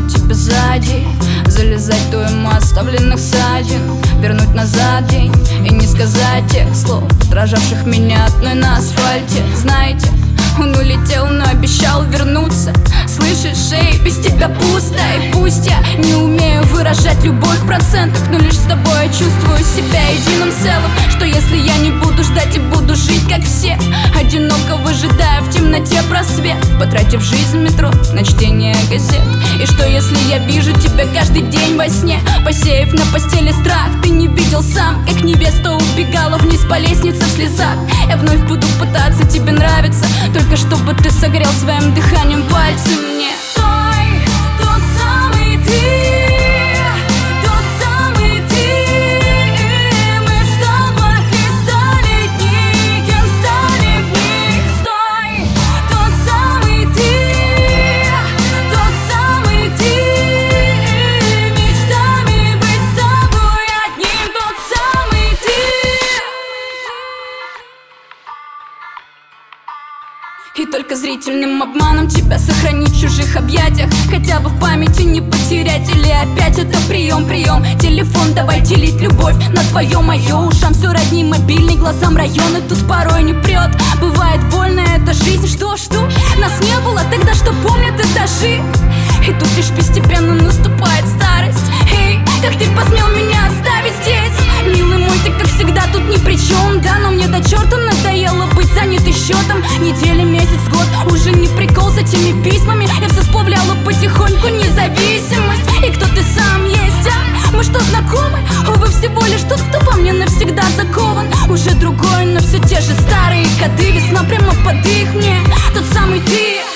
тебя сзади, залезать в тему оставленных ссадин, вернуть назад день и не сказать тех слов, отражавших меня одной на асфальте. Знаете, он улетел, но обещал вернуться. Слышишь, эй, без тебя пусто. И пусть я не умею выражать любовь в процентах, но лишь с тобой я чувствую себя единым целым. Что если я не буду ждать и буду жить как все, одиноко выжидая в темноте просвет, потратив жизнь в метро на чтение газет? И что если я вижу тебя каждый день во сне, посеяв на постели страх? Ты не видел сам, как невеста убегала вниз по лестнице в слезах. Я вновь буду пытаться тебе нравиться, только чтобы ты согрел своим дыханием пальцы мне. Стой, тот самый ты, тот самый ты. Мы в толпах листали дни, кем стали в них. Стой, тот самый ты, тот самый ты. Мечтами быть с тобой одним, тот самый ты. И только зрительным обманом тебя сохранить в чужих объятиях, хотя бы в памяти не потерять. Или опять это прием, телефон, давай делить любовь на твое, мое. Ушам все родни, мобильный, глазам районы, тут порой не прет. Бывает больно, это жизнь, что? Нас не было тогда, что помнят этажи. И тут лишь постепенно наступает старость. Эй, как ты посмел меня оставить здесь? Милый мой, ты как всегда тут ни при чем. Да, но мне до черта надоело быть занятой счетом. Недели, месяц, год, уже не прикол с этими письмами. Я все сплавляла потихоньку, независимость. И кто ты сам есть, а? Мы что, знакомы? Увы, всего лишь тот, кто во мне навсегда закован. Уже другой, но все те же старые коды. Весна прямо под их мне, тот самый ты.